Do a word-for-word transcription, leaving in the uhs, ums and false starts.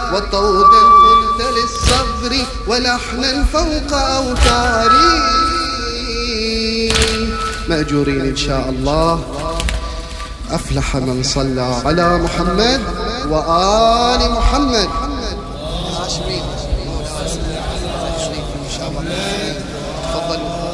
وطودا قلت للصبر ولحنا فوق أوتاري. مأجورين إن شاء الله. أفلح من صلى على محمد وآل محمد. تفضلوا.